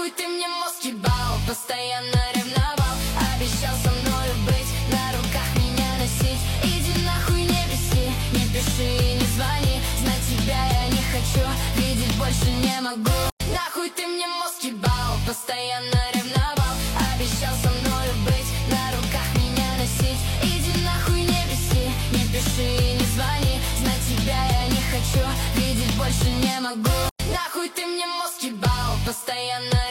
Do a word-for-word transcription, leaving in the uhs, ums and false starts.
Нахуй ты мне мозг ебал, постоянно ревновал, обещал со мною быть, на руках меня носить. Иди нахуй, не беси, не пиши и не звони, знать тебя я не хочу, видеть больше не могу. Нахуй ты мне мозг ебал, постоянно ревновал, обещал со мною быть, на руках меня носить. Иди нахуй, не беси, не пиши и не звони, знать тебя я не хочу, видеть больше не могу. Нахуй ты мне мозг ебал, постоянно